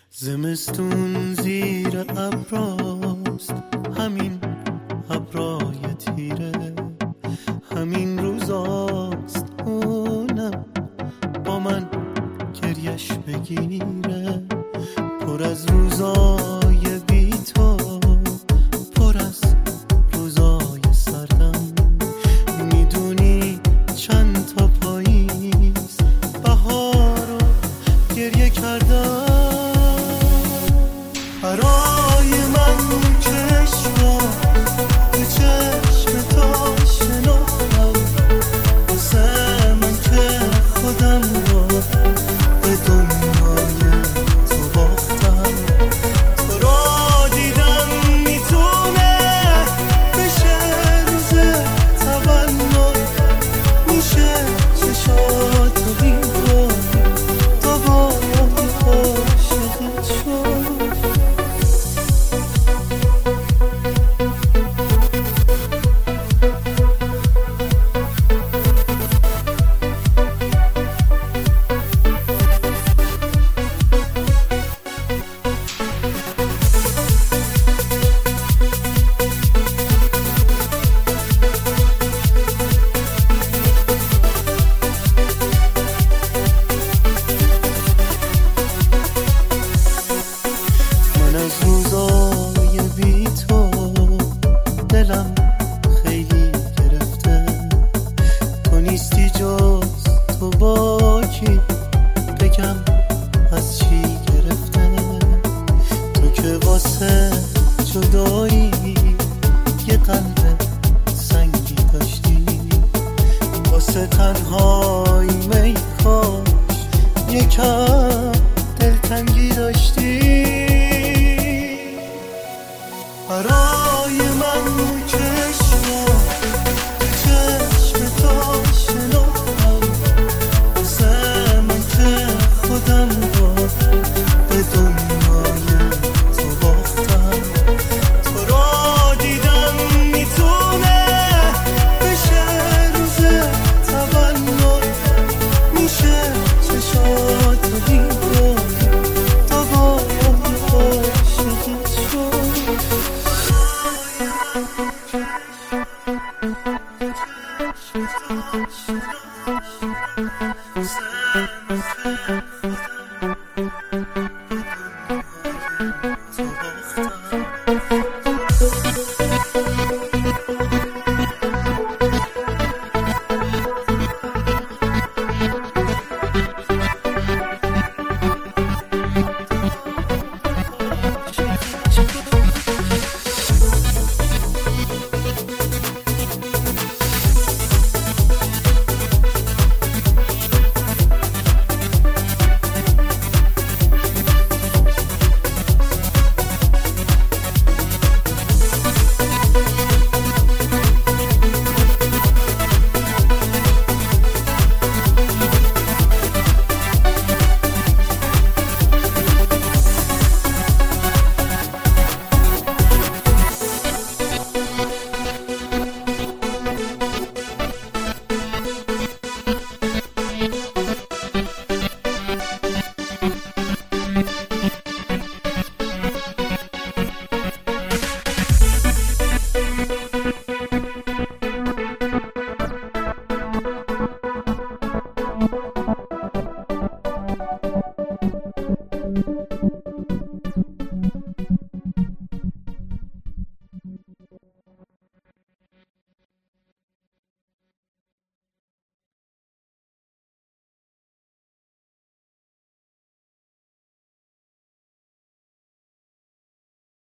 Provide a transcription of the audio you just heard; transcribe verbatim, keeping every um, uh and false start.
زمستون زیر ابراست، همین ابرای تیره، همین روزاست اونم با من گریش بگیره. پر از روزای بی تو، پر از روزای سردم. میدونی چند تا پاییز بهار رو گریه کردم. برای من چشم به چشم تو شناختم، واسه من که خودم رو به دنیای تو باختم. تو را دیدم میتونه بشه روز تولد، میشه چشاتو بین کنی تا باید عاشقت شد. روزای بی تو دلم خیلی گرفته، تو نیستی جز تو با کی بگم از چی گرفته. تو که واسه جدایی یه قلب سنگی داشتی، واسه تنهایی می کاش یکم دلتنگی داشتی. برای من چشم به چشم تو شناختم، واسه من که خودم رو به دنیای تو باختم. تو را دیدم میتونه بشه روز تولد، میشه چشاتو بین کنی تا باید عاشقت شد. Thank you.